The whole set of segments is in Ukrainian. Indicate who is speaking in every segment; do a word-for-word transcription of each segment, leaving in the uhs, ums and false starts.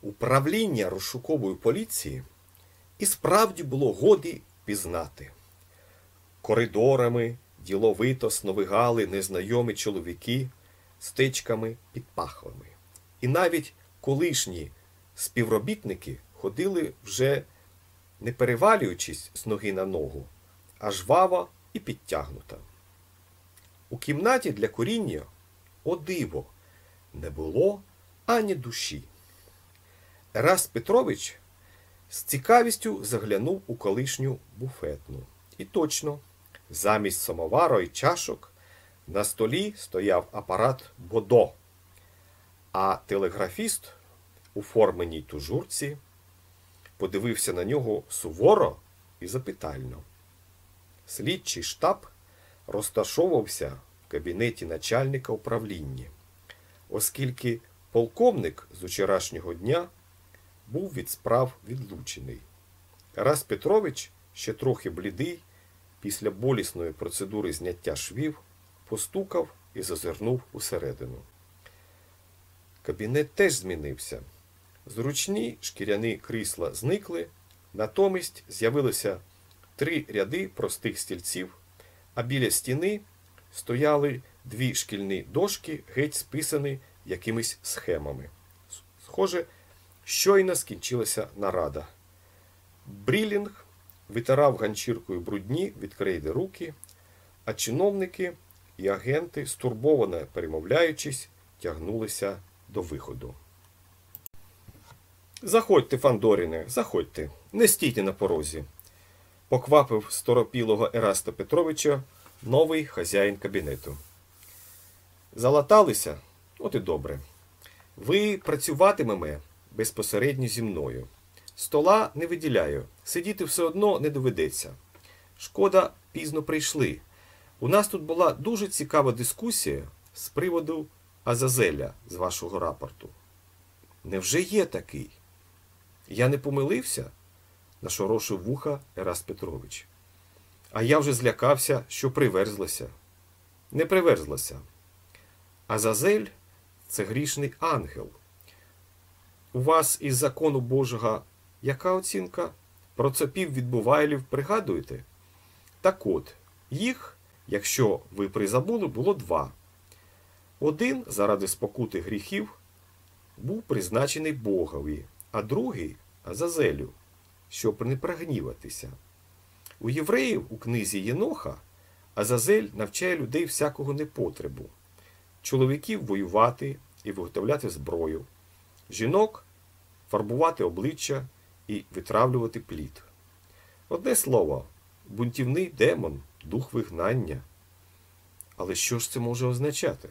Speaker 1: Управління розшукової поліції і справді було годі пізнати. Коридорами діловито сновигали незнайомі чоловіки з тичками під пахвами. І навіть колишні співробітники ходили вже не перевалюючись з ноги на ногу, а жваво і підтягнута. У кімнаті для куріння, о диво, не було ані душі. Ераст Петрович з цікавістю заглянув у колишню буфетну. І точно, замість самовара і чашок на столі стояв апарат Бодо, а телеграфіст у форменій тужурці подивився на нього суворо і запитально. Слідчий штаб розташовувався в кабінеті начальника управління, оскільки полковник з вчорашнього дня був від справ відлучений. Ераст Петрович, ще трохи блідий, після болісної процедури зняття швів, постукав і зазирнув усередину. Кабінет теж змінився. Зручні шкіряні крісла зникли, натомість з'явилося три ряди простих стільців, а біля стіни стояли дві шкільні дошки, геть списані якимись схемами. Схоже, щойно скінчилася нарада. Брілінг витирав ганчіркою брудні від крейди руки, а чиновники і агенти, стурбовано перемовляючись, тягнулися до виходу. «Заходьте, Фандоріне, заходьте, не стійте на порозі», – поквапив сторопілого Ераста Петровича новий хазяїн кабінету. «Залаталися? От і добре. Ви працюватимете безпосередньо зі мною. Стола не виділяю, сидіти все одно не доведеться. Шкода, пізно прийшли. У нас тут була дуже цікава дискусія з приводу Азазеля з вашого рапорту». «Невже є такий?» «Я не помилився?» – нашорошив вуха Ераст Петрович. «А я вже злякався, що приверзлася». «Не приверзлася. Азазель – це грішний ангел. У вас із закону Божого яка оцінка? Про цапів від Бувайлів пригадуєте? Так от, їх, якщо ви призабули, було два. Один, заради спокути гріхів, був призначений Богові, а другий – Азазелю, щоб не прогніватися. У євреїв у книзі Єноха Азазель навчає людей всякого непотребу. Чоловіків воювати і виготовляти зброю, жінок фарбувати обличчя і витравлювати плід. Одне слово, бунтівний демон, дух вигнання. Але що ж це може означати?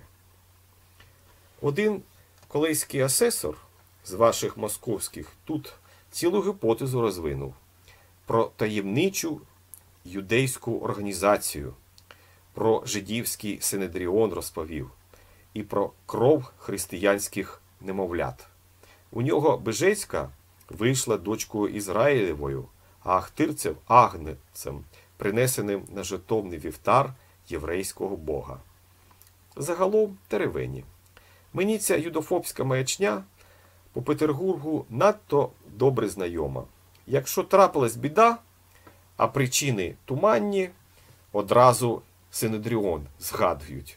Speaker 1: Один колейський асесор з ваших московських тут цілу гіпотезу розвинув про таємничу юдейську організацію, про жидівський синедріон розповів і про кров християнських немовлят. У нього Бежецька вийшла дочкою Ізраїлевою, а Ахтирцев – агнцем, принесеним на жертовний вівтар єврейського бога. Загалом теревені. Мені ця юдофобська маячня по Петербургу надто добре знайома. Якщо трапилась біда, а причини туманні, одразу Синедріон згадують.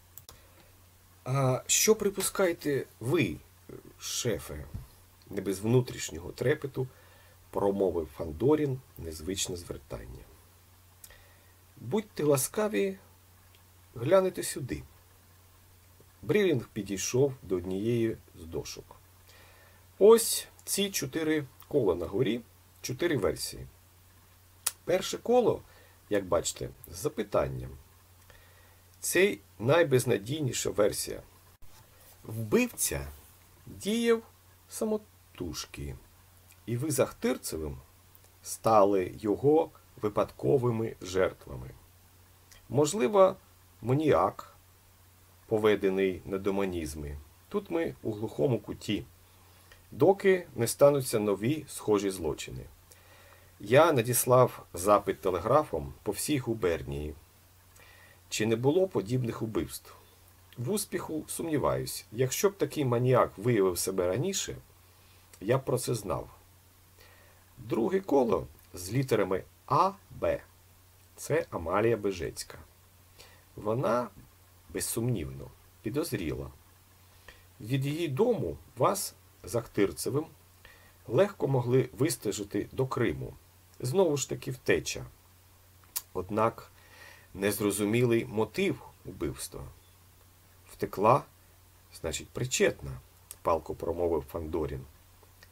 Speaker 1: «А що припускаєте ви, шефе?» – не без внутрішнього трепету промовив Фандорін незвичне звертання. «Будьте ласкаві, глянете сюди». Брілінг підійшов до однієї з дошок. Ось ці чотири кола на горі, чотири версії. Перше коло, як бачите, з запитанням. Це найбезнадійніша версія. Вбивця діяв самотужки, і ви з Ахтирцевим стали його випадковими жертвами. Можливо, маніак, поведений на демонізми. Тут ми у глухому куті, доки не стануться нові схожі злочини. Я надіслав запит телеграфом по всій губернії. Чи не було подібних убивств? В успіху сумніваюсь. Якщо б такий маніак виявив себе раніше, Я б про це знав. Друге коло з літерами А, Б. Це Амалія Бежецька. Вона, безсумнівно, підозріла. Від її дому вас з Ахтирцевим легко могли вистежити до Криму. Знову ж таки втеча. Однак незрозумілий мотив убивства. Втекла, значить причетна, палко промовив Фандорін.